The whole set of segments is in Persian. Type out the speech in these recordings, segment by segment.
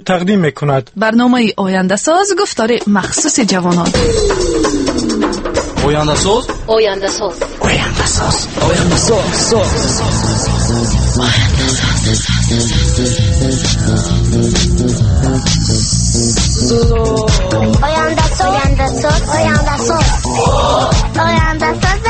تقدیم میکند. برنامه آینده ساز گفتار مخصوص جوانان. آینده ساز، آینده ساز، آینده ساز، آینده ساز، آینده ساز، آینده ساز، آینده ساز، آینده ساز.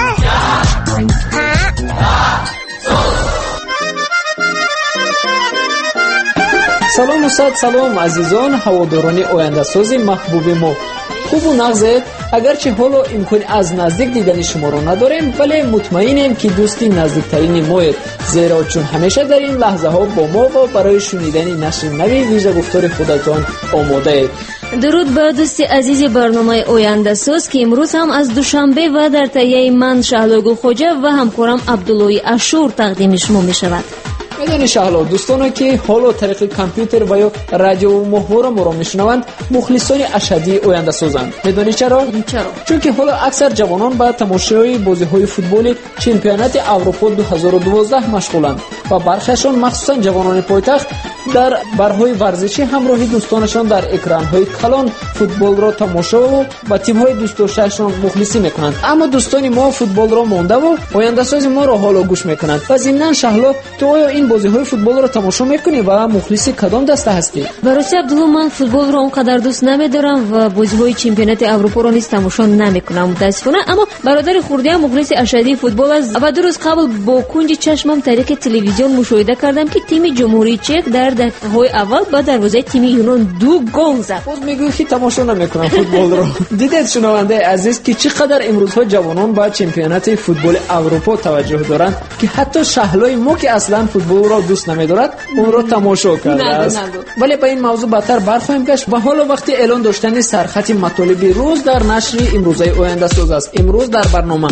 سلام و صد سلام عزیزان هواداران آینده ساز محبوب ما. خوب و نغزید. اگرچه حالا امکان از نزدیک دیدن شما را نداریم ولی مطمئنیم که دوستی نزدیکترین مایید، زیرا چون همیشه در این لحظه ها با ما و برای شنیدن نشر نوی ویژه گفتار خودتان آماده اید. درود به دوستی عزیز برنامه آینده ساز که امروز هم از دوشنبه و در تهیه من شهلا گلخوجه و همکارم عبدالله اشور تقدیم شما می شود. میدانی شهلا، دوستانی که حالا طریق کامپیوتر و یا رادیو و محور ما را میشنوند مخلصان اشدی آینده سازند. میدانی چرا؟ چون که حالا اکثر جوانان با تماشای بازی‌های فوتبال چمپیونات اروپا 2012 مشغولند و برخیشان مخصوصا جوانان پایتخت در برهای ورزشی همراهی دوستانشان در اکران‌های کلان فوتبال را تماشا و با تیم‌های دوست داشته‌شان مخلصی می‌کنند. اما دوستان ما فوتبال را مانده و آینده ساز ما را حالا گوش می‌کنند. و ضمناً شهلا، تو آیا این بازی‌های فوتبال را تماشا می‌کنی و مخلص کدام دسته هستی؟ براستی عبدالله، من فوتبال را اونقدر دوست نمی‌دارم و بازی‌های چمپیونات اروپا را نیز تماشا نمی‌کنم متأسفانه. اما برادر خردی مخلص اشدی فوتبال است و 2 روز قبل با کنج چشمم طریق تلویزیون مشاهده کردم که تیم جمهوری چک در دقیقه‌های اول با دروازه تیم یونان 2 گل زد. باز میگویی که تماشا نمی‌کنم فوتبال را. دیدید شنونده عزیز که چقدر امروزها جوانان با چمپیونات فوتبال اروپا توجه دارند که حتی شهلای ما که اصلا فوتبال را دوست نمی‌دارد اون را تماشا کرده است. ولی با این موضوع بعدتر برخواهیم گشت و حالا وقتی اعلان داشتن سرخط مطالب روز در نشر امروزه آینده ساز است. امروز در برنامه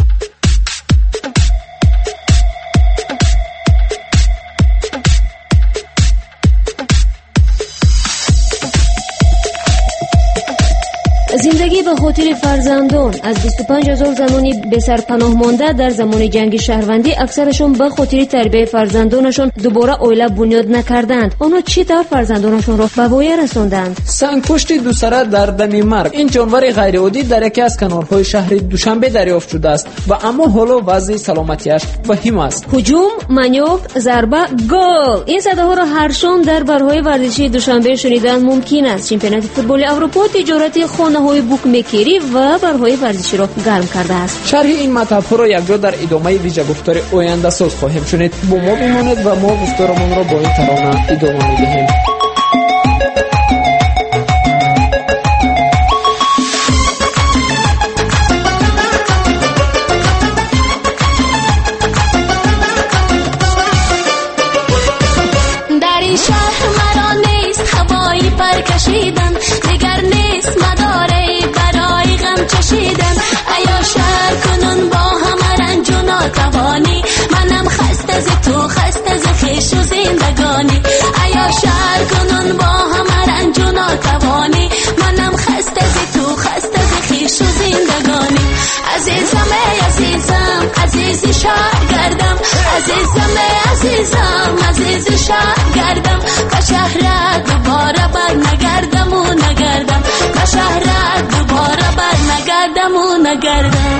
زندگی به خاطر فرزندان. از 25,000 زنانی به سر پناه مانده در زمان جنگ شهروندی اکثرشون به خاطر تربیت فرزندانشون دوباره عائله بنیاد نکردند. آنها چطور فرزندانشون را به وای رساندند؟ سنگ‌پشت دوسره در دم مرگ. این جانور غیرعادی در یکی از کنارهای شهر دوشنبه دریافت شده است و اما حالا وضع سلامتیش وخیم است. هجوم، مانور، ضربه، گل. این صداها را هر شام در برهای ورزشی دوشنبه شنیدن ممکن است. چمپیونات فوتبال اروپا تجارت خانه‌های بوکمیکری و برهای ورزشی را گرم کرده است. شرح این مطلب‌ها را یکجا در ادامه ویژه گفتار آینده ساز خواهیم شنید. با ما بمانید و ما گفتارمان را با این ترانه ادامه می‌دهیم. در این شهر مرا نیست هوایی پر کشیدن، دیگر نیست مداره برای غم چشیدن. ایا شهر کنون با همه رنج و ناتوانی، منم خسته ز تو خسته ز خویش و زندگانی. ایا شهر کنون با همه رنج و ناتوانی، منم خسته ز تو خسته ز خویش و زندگانی. عزیزم ای عزیزم عزیز شهر گردم، عزیزم ای عزیزم عزیز شهر گردم. به شهر دوباره بر نگردم و نگردم، به شهر دوباره بر نگردم و نگردم.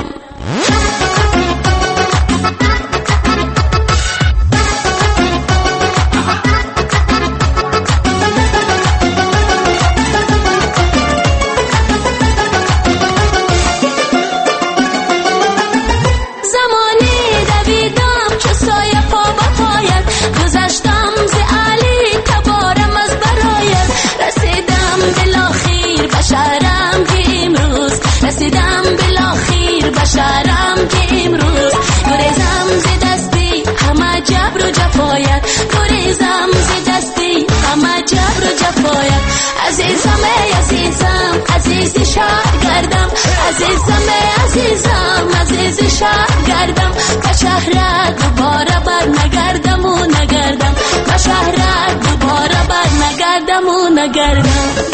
شهرم که امروز گریزم ز دستی همه جبر و جفایت، گریزم ز دستی همه جبر و جفایت. عزیزم ای عزیزم عزیز شهر گردم، عزیزم ای عزیزم عزیز شهر گردم. به شهر دوباره بر نگردم و نگردم، به شهر دوباره بر نگردم و نگردم.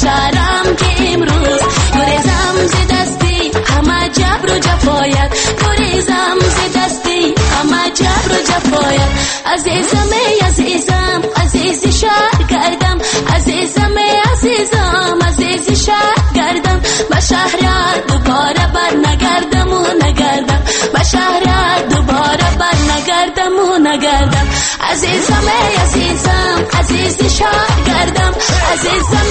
شهرم که امروز گریزم ز دستی همه جبر و جفایت گریزم ز دستی همه جبر و جفایت عزیزم عزیزم عزیز شهر گردم عزیزم عزیزم عزیز شهر گردم به شهر دوباره بر نگردم و نگردم به شهر دوباره بر نگردم و نگردم عزیزم عزیزم عزیز شهر گردم عزیزم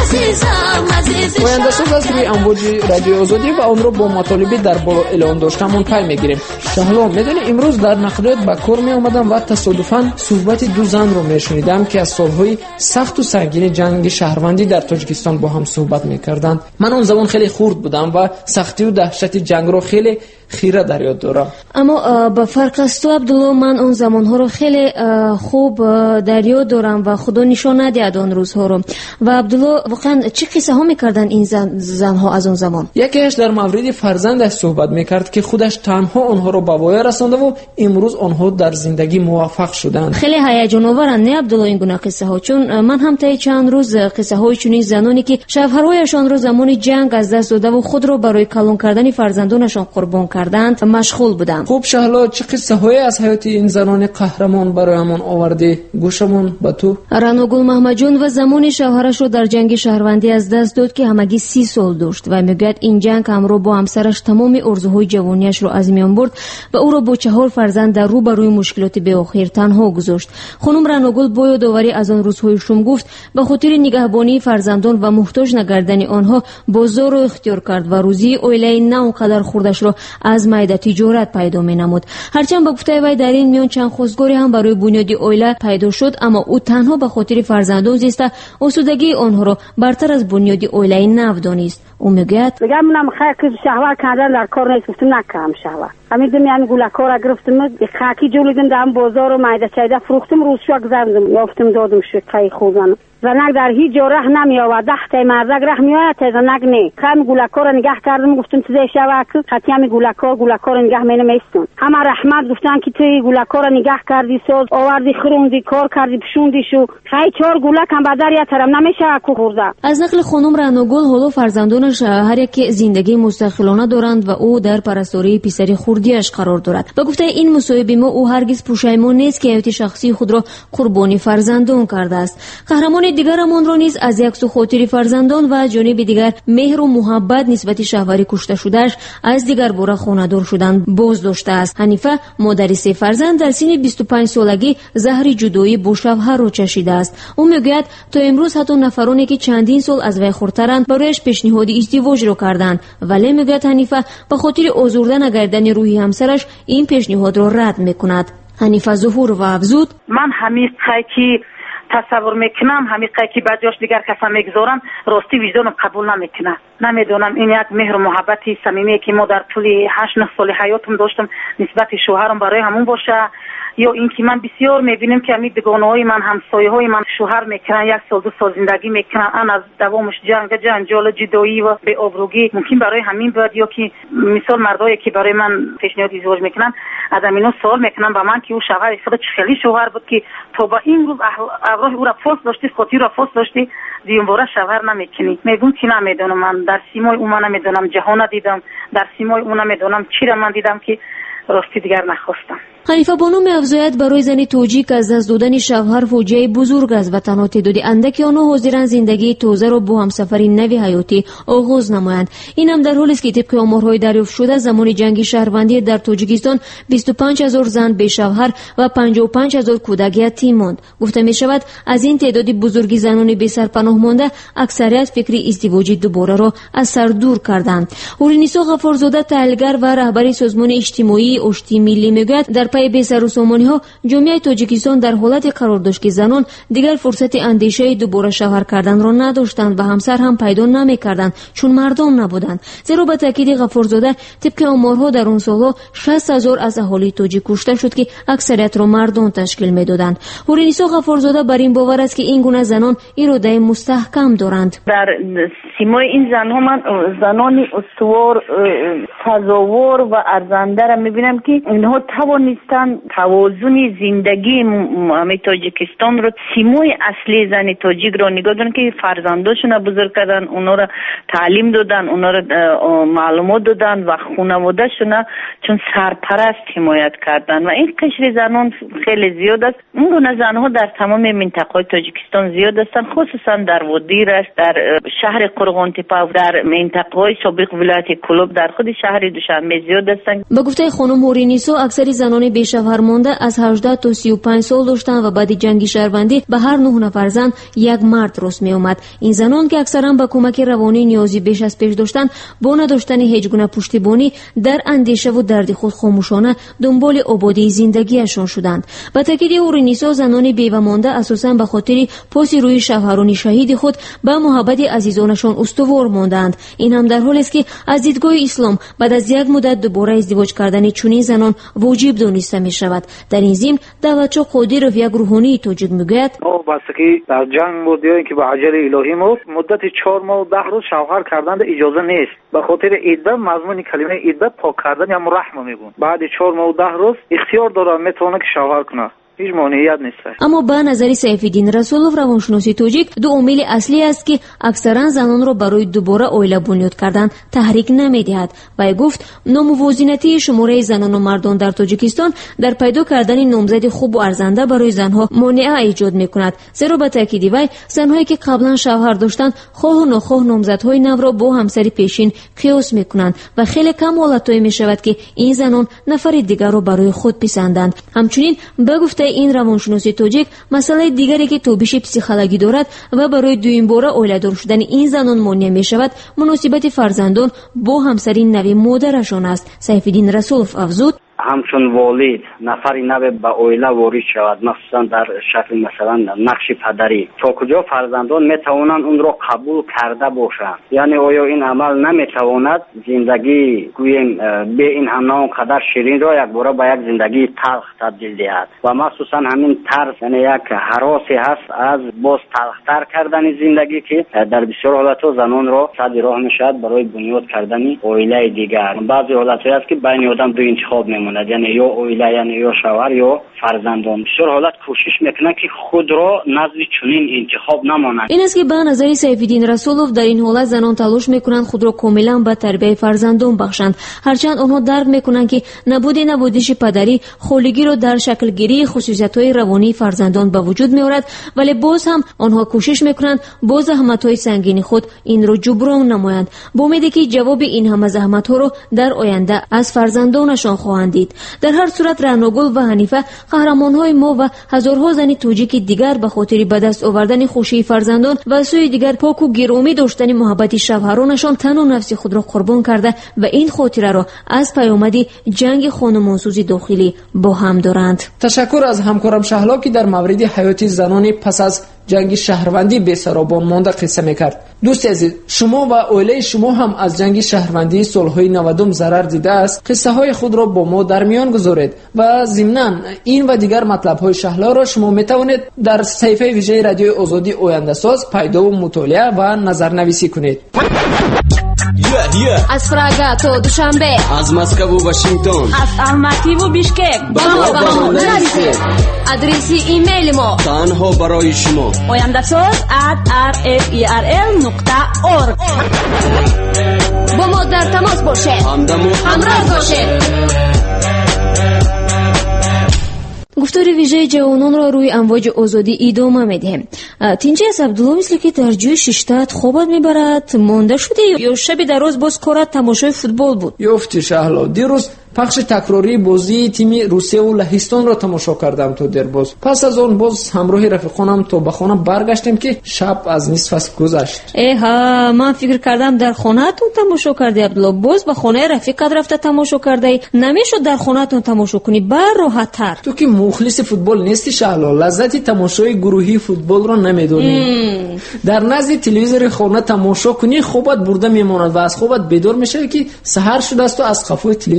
عزیزم عزیز شهر گوینده ساز از روی امواج رادیو آزادی و آن را با مطالبی در بالا اعلام داشتمون پی میگیریم. شهلا میدونی امروز در نقلیات به کار می آمدم و تصادفاً صحبت دو زن رو میشنیدم که از سالهای سخت و سنگین جنگ شهروندی در تاجیکستان با هم صحبت میکردند. من اون زمان خیلی خرد بودم و سختی و دهشت جنگ رو خیلی خیره در یاد دارم. اما با فرق از تو عبدالله من اون زمانها رو خیلی خوب در یاد دارم و خدا نشان ندهد اون روزها رو. و عبدالله واقعا چه قصه ها میکردن این زنها از اون زمان؟ یکیش در مورد فرزندش صحبت میکرد که خودش تنها آنها رو به وای رسانده و امروز آنها در زندگی موفق شدند. خیلی هیجان آورن نه عبدالله این گونه قصه ها؟ چون من هم تا چند روز قصه های چنین زنانی که شوهرهایشان رو زمان جنگ از دست داده و خود رو برای کلان کردن فرزندانشان قربان کردند مشغول بودم. خوب شهلا چه قصه های از حیات این زنان قهرمان برایمون آورده؟ گوشمون به تو. رانوگل محمدجان و زمان شوهرش رو در جنگ شهروندی از دست داد که همگی 30 سال داشت و میگوید این جنگ همراه با همسرش تمام آرزوهای جوانیش رو از میان برد و او را با 4 فرزند در رو بروی مشکلات به آخر تنها گذاشت. خانم رانوگل با یادآوری از آن روزهای شوم گفت به خاطر نگهبانی فرزندان و محتاج نگردن آنها بازار رو اختیار کرد و روزی اویله نه اونقدر خوردش رو از میده تجارت پیدا می‌نمود. هرچند با گفته وی در این میان چند خواستگاری هم برای بنیاد اویله پیدا شد، اما او تنها به خاطر فرزندان زیسته آسودگی آنها را برتر از بنیاد اویله نودانست. او میگوید میگم خاک شهوار کردن در کار نیست، گفتم نکنم شهوار همیدم یعنی گلکار را گرفتم خاکی جولیدم در بازار و میده چایده فروختم روز شو گذروندم یافتم دادم شکای خوبان زنگ در هیچ جا ره نمی آورد 10 تا مردک ره می آید تا زنگ نه خم گلکار نگاه کردم گفتم چه شوک خاطی هم گلکار نگاه می نمیستون همه رحمت گفتن که توی گلکار نگاه کردی ساز آوردی خروندی کار کردی پشوندی شو خی 4 گلک هم بدر یا ترم نمیشه کو خورده. از نقل خانم رانوگل حالا فرزندانش هر یک زندگی مستقلانه دارند و او در پرستاری پسری خردیش قرار دارد. با گفته این مصاحبه ما او هرگز پشیمان نیست که حیات شخصی خود را قربانی فرزندان کرده است. قهرمان دیگرمان را نیز از یک سو خاطر فرزندان و جانب دیگر مهر و محبت نسبت شهوری کشته شدهش از دیگر باره خانه‌دار شدن باز داشته است. حنیفه مادر 3 فرزند در سن 25 سالگی زهر جدایی با شوهر را چشیده است. او میگوید تا امروز حتی نفرانی که چندین سال از وی خردترند برایش پیشنهاد ازدواج را کردند، ولی میگوید حنیفه به خاطر آزرده نگردن روحی همسرش این پیشنهاد را رد میکند. حنیفه ظهور و افزود من همیشه تصور میکنم همیشه که بجاش دیگر کسا میگذارم راستی وجدانم قبول نمیکنه. نمیدونم این یک مهر و محبتی صمیمی که ما در طول 8-9 سال حیاتم داشتم نسبت شوهرم برای همون باشه یا اینکه من بسیار میبینم که همین دوگانه‌های من همسایه‌های من شوهر میکنن 1 سال 2 سال زندگی میکنن ان از دوامش جنجال جدایی و به آبروگی ممکن برای همین بود یا که مثال مردایی که برای من پیشنهاد ازدواج میکنن از اینو سوال میکنن با من که او شوهر خودش خیلی شوهر بود که تو با این روز ابراه او را فاس داشتی خاطر را فاس داشتی دیون باره شوهر نمیکنی. میگم که نمیدونم من در سیمای او من نمیدونم جهان دیدم در سیمای او نمیدونم چی را من دیدم که راستی دیگر نخواستم. حنیفه بانو می‌افزاید برای زن توجیک از دست دادن شوهر فوجیه بزرگ است و تنها تعداد اندکی آنها حاضرند زندگی تازه را با همسفری نوی حیاتی آغاز نمایند. این هم در حالی است که طبق آمارهای دریافت شده زمان جنگ شهروندی در تاجیکستان 25000 زن به شوهر و 55000 کودک یتیم ماند. گفته می‌شود از این تعداد بزرگی زنان بی سرپناه مانده اکثریت فکر ازدواج دوباره را از سر دور کردند. هورینیسا غفارزاده تحلیلگر و رهبر سازمان اجتماعی آشتی ملی میگوید در پای به سر و سامانی‌ها جامعه تاجیکستان در حالت قرار داشت که زنان دیگر فرصت اندیشه دوباره شوهر کردن را نداشتند و همسر هم پیدا نمی‌کردند چون مردم نبودند. زیرا به تاکید غفارزاده طبق آمارها در اون سالها 60000 از اهالی تاجیک کشته شد که اکثریت را مردان تشکیل می‌دادند. هورینیسا غفارزاده بر این باور است که این گونه زنان اراده مستحکم دارند. در سیمای این زن‌ها من زنانی استوار تزاور و ارزنده را می‌بینم که اینها توانست دانستن توازن زندگی همه تاجیکستان رو سیمای اصلی زن تاجیک رو نگاه دارن که فرزنداشون بزرگ کردن، اونا رو تعلیم دادن، اونا رو معلومات دادن و خانواده‌شون چون سرپرست حمایت کردن و این قشر زنان خیلی زیاد است. این گونه زنها در تمام منطقه تاجیکستان زیاد هستند، خصوصا در وادی رشت، در شهر قرغانتپه، در منطقه سابق ولایت کلوب، در خود شهر دوشنبه زیاد هستند. به گفته خانم مورینیسو اکثر زنان بیشوهر مانده از 18 تا 35 سال داشتند و بعد جنگ شهروندی به هر 9 نفر زن یک مرد رست می اومد. این زنان که اکثرا به کمک روانی نیازی بیش از پیش داشتند، با نداشتن هیچ گونه پشتیبانی در اندیشه و درد خود خاموشانه دنبال آبادی زندگیشان شدند. به تاکید مورینیسو زنان بیوه مانده اساساً به خاطر پاس روی شوهران شهید خود به محبت عزیزانشان استوار ماندند. این هم در حالی است که از دیدگاه اسلام بعد از یک مدت دوباره ازدواج کردن چنین زنان واجب دانسته می شود. در این ضمن دعوتچو قادر و یک روحانی تاجیک میگوید بستگی در جنگ بود یا اینکه به عجل الهی بود مدت 4 ماه و 10 روز شوهر کردن اجازه نیست. به خاطر عده مضمون کلمه عده پاک کردن یا رحم میگن. بعد 4 ماه و 10 روز اختیار داره میتونه که شوهر کنه. هیچ مانعیت نیست. اما به نظر سیفالدین رسولوف روانشناس تاجیک دو عامل اصلی است که اکثرا زنان را برای دوباره عائله بنیاد کردن تحریک نمی‌دهد. و گفت ناموازنتی شماره زنان و مردان در تاجیکستان در پیدا کردن نامزد خوب و ارزنده برای زنها مانع ایجاد می‌کند. زیرا به تاکید وی زنهایی که قبلا شوهر داشتند خواه و ناخواه نامزدهای نو را با همسر پیشین قیاس می‌کنند و خیلی کم حالت‌هایی می‌شود که این زنان نفر دیگر را برای خود پسندند. همچنین به گفته این روانشناس تاجیک مسئله دیگری که توبیش پسیخولوژی دارد و برای دویم باره عائله‌دار شدن این زنان مانع می‌شود مناسبت فرزندان با همسری نوی مادرشان است. سیفالدین رسولوف افزود همچون والد نفری نوی به عائله وارد شود، مخصوصا در شکل مثلا نقش پدری، تا کجا فرزندان میتوانند اون را قبول کرده باشند؟ یعنی آیا این عمل نمیتواند زندگی گوییم به این همه قدر شیرین را یک باره به یک زندگی تلخ تبدیل دهد؟ و مخصوصا همین ترس یعنی یک هراسی هست از باز تلختر کردن زندگی که در بسیار حالتها زنان را صد راه میشد برای بنیاد کردن عائله دیگر. بعضی حالتهایی است که بین آدم دو انتخاب میموند، یعنی یا عائله یعنی یا شوهر یا فرزندان. بسیار حالت کوشش میکنه که خود را نزد چنین انتخاب نماند. این است که به نظر سیفالدین رسولوف در این حالت زنان تلاش میکنند خود را کاملا به تربیت فرزندان بخشند، هرچند آنها درک میکنند که نبودش پدری خولگی را در شکل گیری خصوصیت‌های روانی فرزندان به وجود میآورد، ولی باز هم آنها کوشش میکنند با زحمت‌های سنگین خود این را جبران نمایند، با امیدی که جواب این همه زحمت‌ها را در آینده از فرزندانشان خواهند دید. در هر صورت رعناگل و حنیفه قهرمان‌های ما و هزارها زن تاجیک دیگر به خاطر به دست آوردن خوشی فرزندان و سوی دیگر پاک و گرامی داشتن محبت شوهرانشان تن و نفس خود را قربان کرده و این خاطره را از پیامد جنگ خانمانسوزی داخلی با هم دارند. تشکر از همکارم شهلا که در مورد حیات زنان پس از جنگ شهروندی بی‌سرابان مانده قصه میکرد. دوست عزیز، شما و عائله شما هم از جنگ شهروندی سالهای 90 ضرر دیده است. قصه های خود را با ما در میان گذارید و ضمناً این و دیگر مطلب های شهلا را شما میتوانید در صفحه ویژه رادیو آزادی آینده ساز پیدا و مطالعه و نظرنویسی کنید. از پراگ تا دوشنبه، از مسکو و واشنگتن، از الماتی و بیشکک با ما نویسید. آدرس ایمیل ما تنها برای شما oyandasoz@rferl.org. با ما در تماس باشید، همراه باشید. گفتار ویژه جوانان را روی امواج آزادی ادامه میدهیم. تینجی از عبدالله مثل که در جوی ششتت خوابت میبرد مانده شده یا شب در روز باز کارت تماشای فوتبال بود؟ یافتی شهلا، دیروز پخش تکراری بازی تیم روسیه و لهستان را تماشا کردم تو درباز. پس از آن باز همراه رفیقانم تو به خانه برگشتیم که شب از نصف است گذشت. ایها، من فکر کردم در خانه‌تون تماشا کردی عبدالله، باز به خانه رفیقت رفته تماشا کردی. نمیشد در خانه‌تون تماشا کنی بر راحت تر؟ تو که مخلص فوتبال نیستی شهلا، لذت تماشای گروهی فوتبال را نمیدونی. در نزد تلویزیون خانه تماشا کنی خوابت برده میماند و از خوابت بیدار میشوی که سحر شده است و از قفوی تلویزیون دور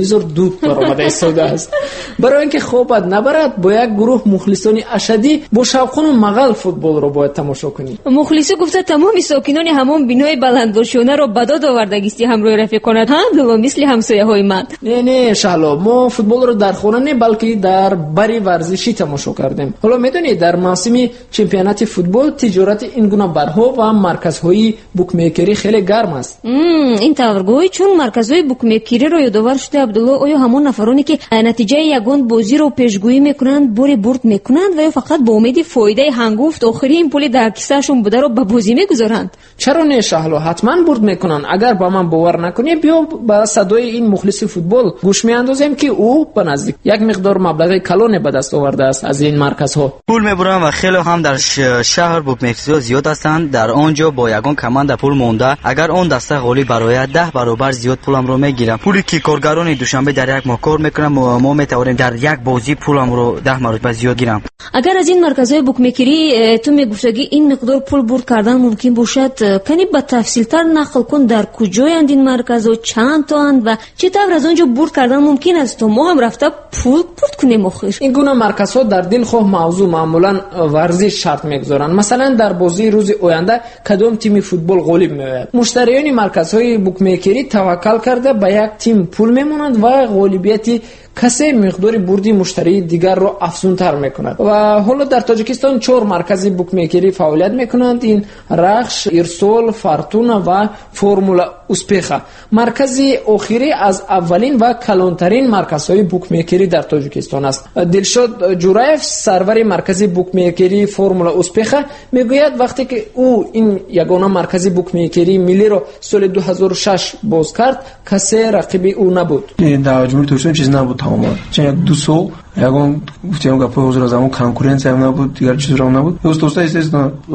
فرود برآمده ایستاده است. برای اینکه خوابت نبرد با یک گروه مخلصان اشدی با شوقان و مغل فوتبال را باید تماشا کنی. مخلص گفته تمام ساکنان همون بینای بلندباشانه را به داد آوردگیستی همراه رفیقانت هم مثل همسایه های من. نه شهلا، ما فوتبال رو در خانه نه بلکه در بری ورزشی تماشا کردیم. حالا میدونی در موسم چمپیونات فوتبال تجارت این گونه برها و مرکزهای بوکمیکری خیلی گرم است. این طورگوی چون مرکزهای بوکمیکری را یادآور شده عبدالله، آیا همون نفرانی که نتیجه یگان بازی رو پیشگویی میکنند بری برد میکنند و یا فقط با امید فایده هنگفت آخری این پول در کیسهشون بوده رو به بازی میگذارند؟ چرا نه شهلا، حتما برد میکنن. اگر با من باور نکنی بیا با صدای این مخلص فوتبال گوش میاندازیم که او به نزدیک یک مقدار مبلغ کلان به دست آورده است از این مرکزها. پول میبرن و خیلی هم در شهر بوکمیکری زیاد هستند. در آنجا با یگان کمند پول مونده اگر اون دسته غالب برای 10 برابر زیاد پولم رو میگیرم. پولی که کارگران دوشنبه در یک ماه کار میکنم ما میتوانیم در یک بازی پولم رو 10 مرتبه زیاد گیرم. اگر از این مرکزهای بوکمیکری تو میگفتگی این مقدار پول برد کردن ممکن باشد، کنی با تفصیل تر نقل کن در کجایند این مرکزها، چند تا اند و چه طور از آنجا برد کردن ممکن است تا ما هم رفته پول برد کنیم آخر. این گونه مرکزها در دلخواه موضوع معمولا ورزش شرط میگذارند. مثلا در بازی روز آینده کدام تیم فوتبال غالب میآید. مشتریان مرکزهای بوکمیکری توکل کرده به یک تیم پول میمونند و غالبیت کسی مقدار بردی مشتری دیگر رو افزونتر میکند. و حالا در تاجیکستان 4 مرکز بوکمیکری فعالیت میکنند. این رخش، ایرسول، فارتونا و فرمولا اوسپیخا. مرکز اخیری از اولین و کلانترین مرکزهای بوکمیکری در تاجیکستان است. دلشاد جورایف سرور مرکز بوکمیکری فرمولا اوسپیخا میگوید وقتی که او این یگانه مرکز بوکمیکری ملی رو سال 2006 باز کرد کسی رقیب او نبود. در جمهوری ترکیه چیز نبود. چند 2 سال یگان گفتیم که حضور از همون کنکورنسی هم نبود، دیگر چیزی هم نبود. دوست است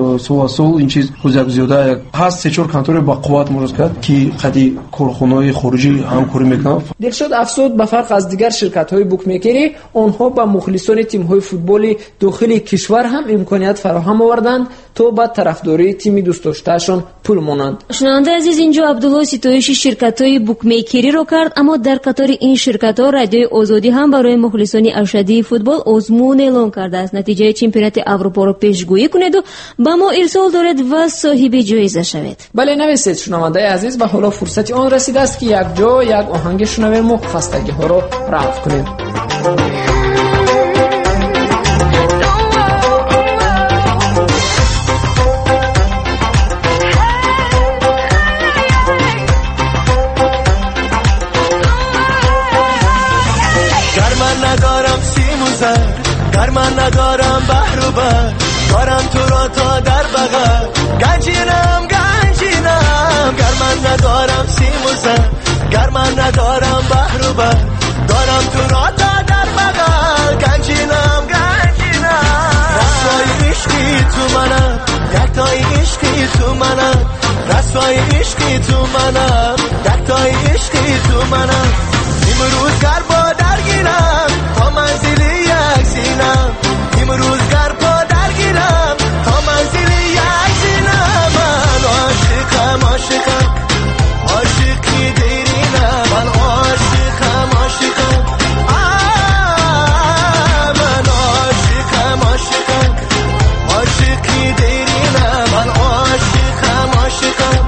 سوال این چیز خود زیاده هست 3-4 کانتور با قوت مرز کرد که خدی کارخانه‌های خارجی همکاری میکنند. دلشاد افسود به فرق از دیگر شرکت‌های بوکمیکری آنها با مخلصان تیم‌های فوتبال داخلی کشور هم امکانیت فراهم آوردند تا با طرفداری تیم دوست داشتهشان پول مانند. شنونده عزیز، اینجا عبدالله ستایش شرکت‌های بوکمیکری رو کرد، اما در قطار این شرکت‌ها رادیوی آزادی هم برای مخلصان اشدی فوتبال آزمون اعلام کرده است. نتیجه چمپیونات اروپا رو پیشگویی کنید و با ما ارسال دارد و صاحب جایزه شوید. بله نویسید شنونده عزیز، و حالا فرصت آن رسیده است که یک جا یک آهنگ شنویم و خستگی‌ها رو رفع کنیم. گر من ندارم بحر و بر دارم تو را تا در بغل گنجینم گر من ندارم سیم و زر گر من ندارم بحر و بر دارم تو را تا در بغل گنجینم رسوای عشقی تو منم یکتای عشقی تو منم رسوای عشقی تو منم یکتای عشقی تو منم امروز گر با درگیرم تا منزلی یک سینم امروز گر با درگیرم تا منزلی یک سینم من عاشقم عاشقی دیرینم من عاشقم من عاشقم عاشقی دیرینم من عاشقم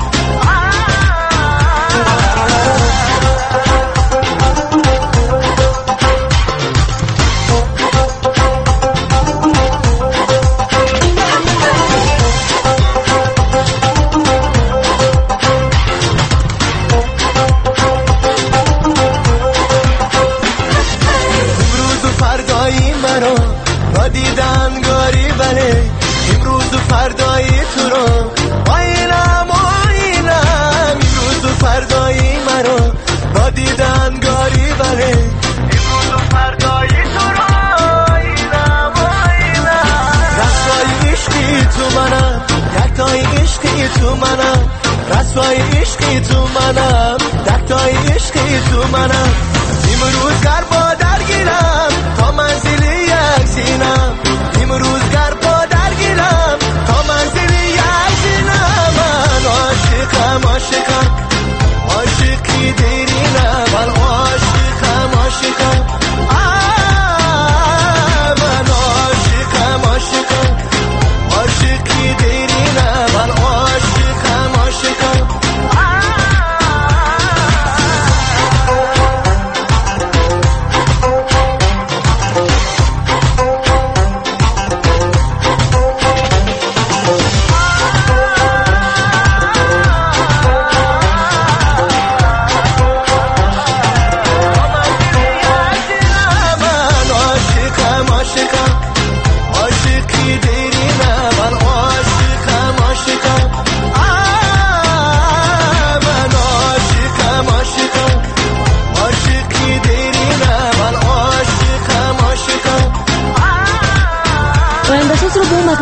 رسوای عشقی تو منم دکتای عشقی تو منم امروز گر با درگیرم تا منزلی یک سینم امروز گر با درگیرم تا منزلی یک سینم من عاشقم عاشقی دیرینم من عاشقم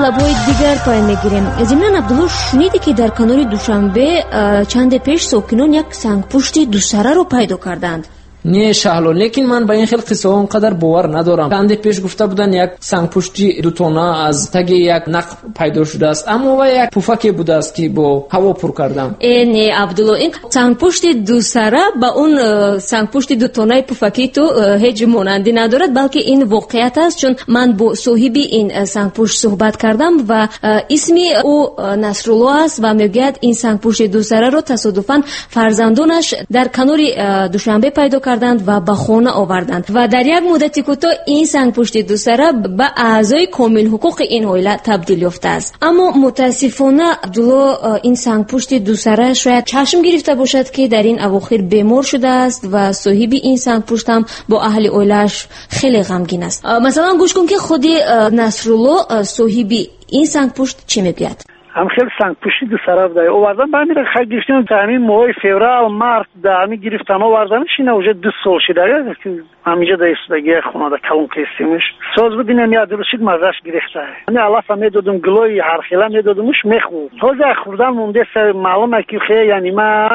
матлабҳои дигар паён мегирем. зимнан абдулло шуниде ки дар канори душанбе чанде пеш сокинон як сангпушти дусараро пайдо карданд. не шаҳло, лекин ман ба ин хел қиссаҳо он қадар бовар надорам. чанде пеш гуфта буданд як сангпушти дутона аз таги як нақ пайдо шудааст, аммо ва як пуфаке будааст ки бо ҳаво пур кардам. Не абдулло, ин сангпушти дусара ба он сангпушти дутонаи пуфаки ту ҳеҷ монандӣ надорад, балки ин воқеият аст, чун ман бо соҳиби ин сангпушт суҳбат кардам ва исми ӯ Насрулло аст ва мегӯяд ин сангпушти дусараро тасодуфан фарзандонаш дар канори душанбе пайдо ва ба хона оварданд ва дар як муддати кӯтоҳ ин сангпушти дусара ба аъзои комилҳуқуқи ин оила табдил ёфтааст. аммо мутаассифона абдулло ин сангпушти дусара шояд чашм гирифта бошад ки дар ин авохир бемор шудааст ва соҳиби ин сангпушт ҳам бо аҳли оилааш хеле ғамгин аст. масалан гӯш кун ки худи Насрулло соҳиби ин сангпушт чӣ мегӯяд. هم خیلی سنگ پوشی دو طرف داره آوردن بعد میره خیلی گرفتن تا همین ماه فوریه مارس دائمی گرفتن آوردن شینه وجه 2 سال شده که همینجا در استودگی خونه در کلون کسیمش ساز بود اینم یاد رسید مزهش گرفته همین علاف هم میدادم گلوی هر خیلی میدادمش میخورد تازه خوردن مونده سر معلومه که خیلی یعنی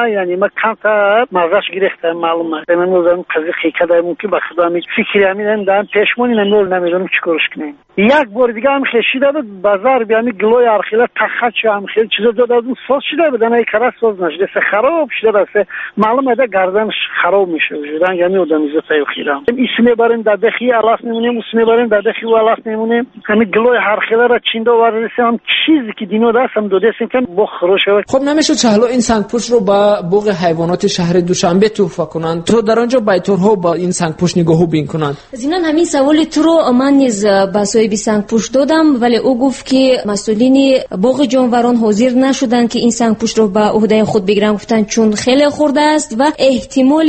ما کانت مزهش گرفته معلومه من میذارم قضیه خیلی دارم که به خدا می فکری همین دارم پیشمونی نمیدونم چیکارش کنیم یک بار دیگه هم خشیده بود بازار بیامی گلوی هر خیلی چه هم خیلی چیزا دادن ساز شده بدن ای کار ساز نشده سه خراب شده سه معلومه ده گردنش خراب میشه وجودن یعنی آدمیزا تای خیرم اسم بریم دادخی الاف نمونیم اسم بریم دادخی و الاف نمونیم همین گلوی هر خیلی را چینده وارسی هم چیزی که دینو دستم دوده سیم بخروشه. خب نمیشه چهلو این سنگپوش رو با بوق حیوانات شهر دوشنبه تحفه کنند تو در آنجا بیتورها با این سنگپوش نگاهو بین کنند. زینا همین سوالی تو رو من نیز با صاحب سنگپوش دادم ولی او گفت که مسئولین باغ جانوران حاضر نشدن که این سنگپوش رو به عهده خود بگیرن، گفتن چون خیلی خورده است و احتمال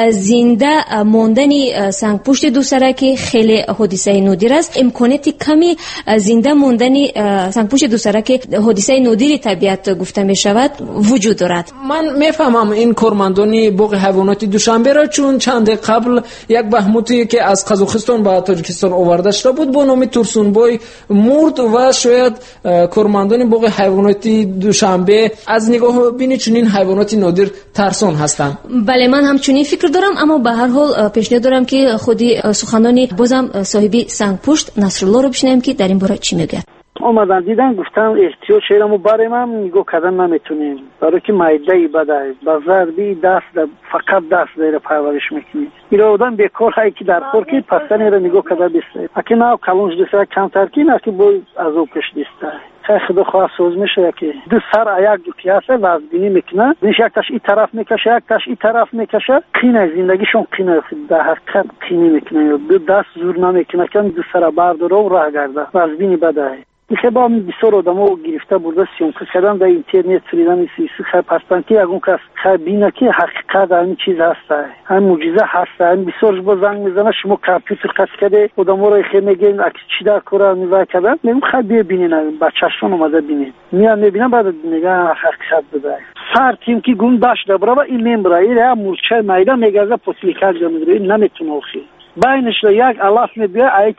زنده ماندن سنگپوش دو سرک خیلی حادثه نادر است. امکانات کمی زنده ماندن سنگپوش دو سرک حادثه نادر طبیعت گفته می شود وجود دارد. من میفهمم این کارمندان باغ حیوانات دوشنبه را چون چند قبل یک بهموتی که از قزاقستان به تاجیکستان آورده شده بود با نام تورسونبای مرد و شاید کارمندان باغ حیوانات دوشنبه از نگاه بینی چنین حیوانات نادر ترسان هستند. بله من هم چنین فکر دارم، اما به هر حال پیشنهاد دارم که خودی سخنانی بازم صاحبی سنگپوشت نصرالله رو بشنویم که در این باره چی میگه. اومدن دیدن گفتن احتیاج شیرمو برای من نگاه کردن نمیتونیم برای که معده بده با ضربی دست فقط دست داره پرورش میکنی اینا آدم بیکار هایی که در خور که پستن رو نگاه کرده بیسته اگه نه کلونج دسته کمتر که نه که بای از او کش دسته خدا خواه سوز میشه که دو سر یک دو پیاسه وزبینی میکنه دیش یک تاش ای طرف میکشه یک تاش ای طرف میکشه قینه زندگیشون قینه در حقیقت قینی میکنه دو دست زور نمیکنه که دو سر برداره و راه گرده وزبینی بده دیگه با بسیار آدم‌ها گرفته برده سیمکو کردن در اینترنت فریدن سیسی خیلی پستن که اون کس خیلی بینه که حقیقت همین چیز هسته همین معجزه هسته همین بسیار با زنگ میزنه شما کامپیوتر قصد کرده آدم‌ها رو خیلی میگین اگه چی در کار میوه کردن میگم خیلی ببینین بچه‌شون اومده بینین میان میبینن بعد میگن حقیقت بده سر تیم که گون داشت برای این ممبرای یا مورچه میده میگازه پوسلیکات میگیره نمیتونه اخی باینش یک الاف میبیه ای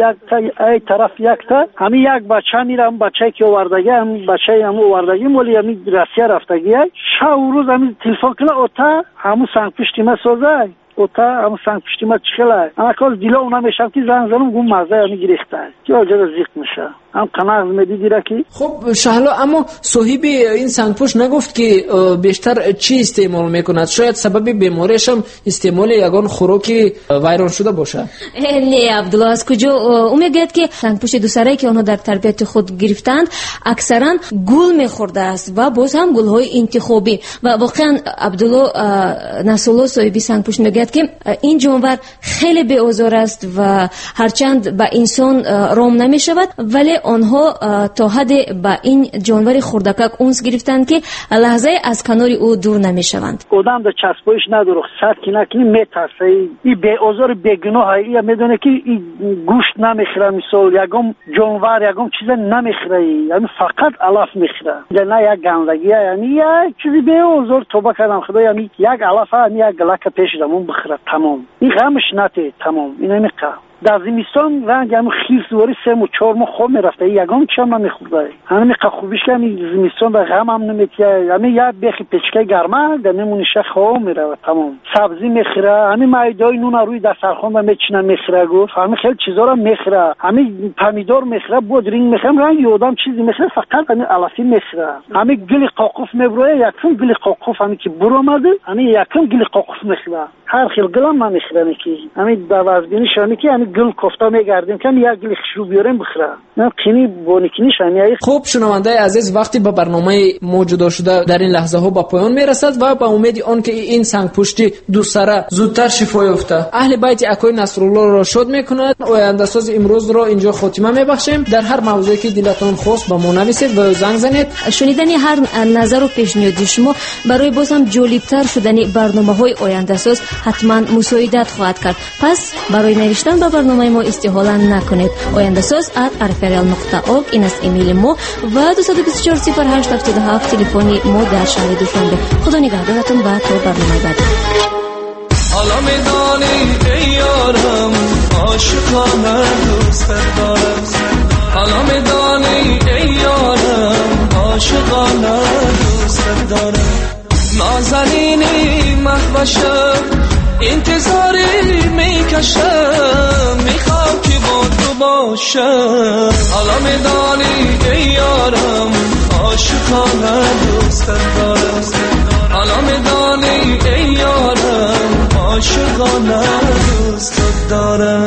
طرف یک تا همین یک بچه میرم بچه که آوردگی هم بچه هم آوردگی مولی همین رسیه رفتگی شب روز همین تلفن کنه اوتا همون سنگ پشتی ما سازه اوتا همون سنگ پشتی ما چخله اما کاز دیلا اونا میشم که زن زنم گون مزه همین گریخته که آجا را زیق میشه هم قناغ میدیدی را که خب شهلا اما صاحب این سنگپوش نگفت که بیشتر چی استعمال میکند؟ شاید سبب بیماریش هم استعمال یگان خوراکی ویران شده باشه. نه عبدالله از کجا او میگه که سنگپوش دو سره که آنها در تربیت خود گرفتند اکثرا گل میخورده است و باز هم گلهای انتخابی و واقعا عبدالله نصرالله صاحبی سنگپوش میگه که این جانور خیلی بی‌آزار است و هرچند به انسان رام نمیشود ولی آنها تا حد با این جانور خردکک اونس گرفتند که لحظه از کنار او دور نمیشوند. آدم در چسبایش نداره سر که نکنی میترسه این بی‌آزار بیگناه ای میدونه که این گوشت نمیخوره مثال یگم جانور یگم چیز نمیخوره یعنی فقط علف میخوره نه یک گندگی یعنی یک چیزی بی‌آزار توبه کردم خدا یعنی یک علف یعنی یک گلک پیش دمون بخوره تمام این غمش نته تمام این نمیخوره در زمستان رنگ همون خیس وری 3 و 4 ماه خوب میرفته یگان چم نمیخورده همین خوبیش که همین زمستان و غم هم نمیتیه همین یا بخی پچکه گرمه در نمونش خوب میره تمام سبزی میخره همین مایدای نون روی دسترخوان و میچینه میخره گفت همین خیلی چیزا رو میخره همین پمیدور میخره بودرینگ میخرم رنگ یودم چیزی میخره فقط همین علفی میخره همین گلی قاقوف میبروه یکم گلی قاقوف همین که برو اومده همین یکم گلی قاقوف میخره هر خیل گلم من میخره که همین دوازبینی شامی که همین گل کوفتا میگردیم که یک گلی خشو بیاریم بخره من کینی بونیکنی شامی. خوب شنونده عزیز وقتی به برنامه موجود شده در این لحظه ها به پایان میرسد و با امید آن که این سنگ پشتی دو سره زودتر شفا یافته اهل بیت اکوی نصرالله را شاد میکند. آینده ساز امروز را اینجا خاتمه میبخشیم. در هر موضوعی که دلتون خواست با ما نویسید و زنگ زنید. شنیدن هر نظر و پیشنهاد شما برای باز هم جالبتر شدن برنامه‌های آینده ساز حتما مساعدت خواهد کرد. پس برای نوشتن به برنامه ما استهاله نکنید. آینده ساز @rfrl.org این است ایمیل ما و 224 08 77 تلفنی ما در شهر دوشنبه. خدا نگهدارتون و تا برنامه بعد. حالا میدانی ای یارم عاشقانه دوست دارم حالا میدانی ای یارم عاشقانه دوست دارم نازنینی محوشم انتظاری میکشم میخوام که با تو باشم حالا میدانی ای یارم عاشقانه دوست دارم حالا میدانی ای یارم عاشقانه دوست دارم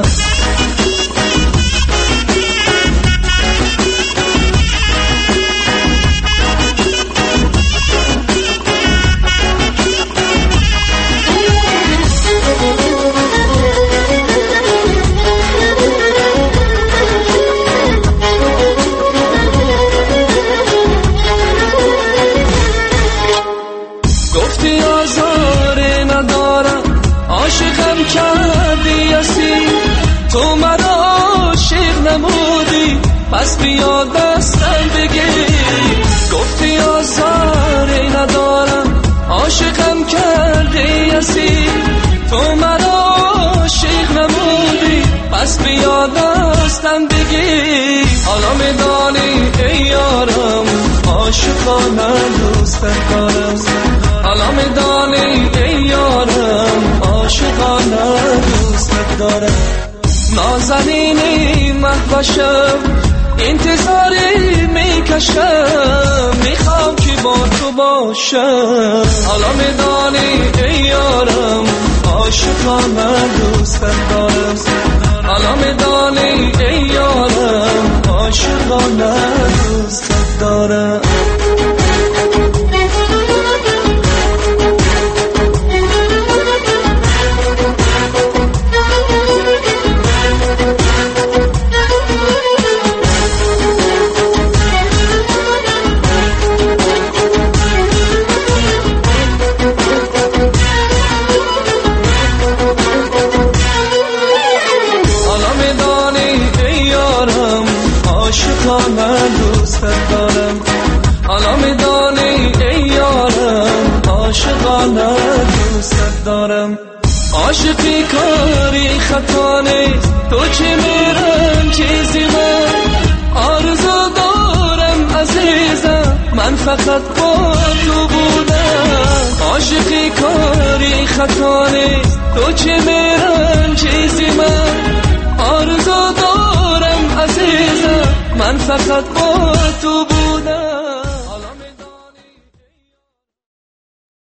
تو مرا عاشق نمودی پس بیا دستم بگیر گفتی آزاری ندارم عاشقم کردی اسیر تو مرا عاشق نمودی پس بیا دستم بگیر حالا میدانی ای یارم عاشقانه دوست دارم حالا میدانی ای یارم عاشقانه دوست دارم نازنینی محوشم انتظاری میکشم میخوام که با تو باشم حالا میدانی ای یارم عاشقانه دوست دارم حالا میدانی ای یارم عاشقانه دوست دارم دوست دارم حالا میدانی ای یارم عاشقانه دوست دارم عاشقی کاری خطا نیست تو چی میرم چیزی من آرزو دارم عزیزم من فقط با تو بودم عاشقی کاری خطا نیست تو چی میرم چیزی من آرزو دارم عزیزم من فقط با تو بودم